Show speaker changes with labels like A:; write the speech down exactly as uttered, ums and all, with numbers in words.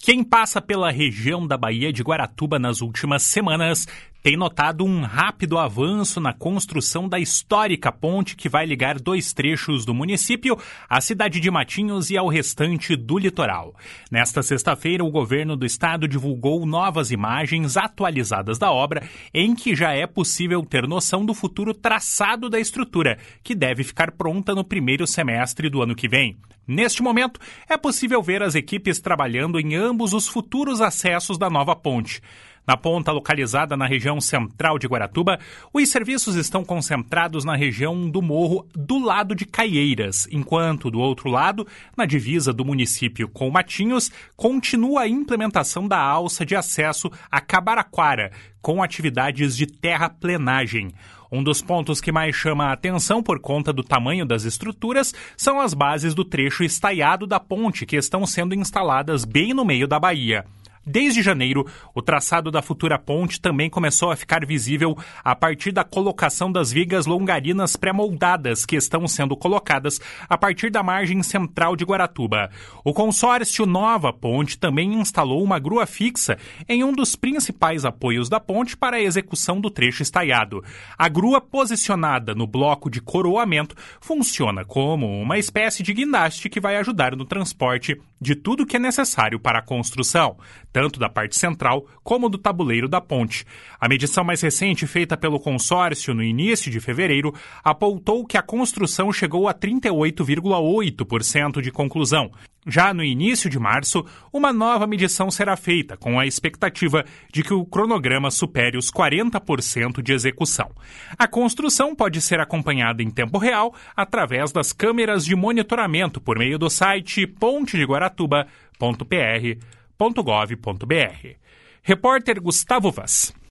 A: Quem passa pela região da Baía de Guaratuba nas últimas semanas tem notado um rápido avanço na construção da histórica ponte que vai ligar dois trechos do município, à cidade de Matinhos e ao restante do litoral. Nesta sexta-feira, o governo do estado divulgou novas imagens atualizadas da obra, em que já é possível ter noção do futuro traçado da estrutura, que deve ficar pronta no primeiro semestre do ano que vem. Neste momento, é possível ver as equipes trabalhando em ambos os futuros acessos da nova ponte. Na ponta localizada na região central de Guaratuba, os serviços estão concentrados na região do morro do lado de Caieiras, enquanto do outro lado, na divisa do município com Matinhos, continua a implementação da alça de acesso a Cabaraquara, com atividades de terraplenagem. Um dos pontos que mais chama a atenção por conta do tamanho das estruturas são as bases do trecho estaiado da ponte, que estão sendo instaladas bem no meio da baía. Desde janeiro, o traçado da futura ponte também começou a ficar visível a partir da colocação das vigas longarinas pré-moldadas que estão sendo colocadas a partir da margem central de Guaratuba. O consórcio Nova Ponte também instalou uma grua fixa em um dos principais apoios da ponte para a execução do trecho estaiado. A grua, posicionada no bloco de coroamento, funciona como uma espécie de guindaste que vai ajudar no transporte de tudo que é necessário para a construção, tanto da parte central como do tabuleiro da ponte. A medição mais recente, feita pelo consórcio no início de fevereiro, apontou que a construção chegou a trinta e oito vírgula oito por cento de conclusão. Já no início de março, uma nova medição será feita, com a expectativa de que o cronograma supere os quarenta por cento de execução. A construção pode ser acompanhada em tempo real através das câmeras de monitoramento por meio do site ponte de guaratuba ponto p r ponto gov ponto b r. Repórter Gustavo Vaz.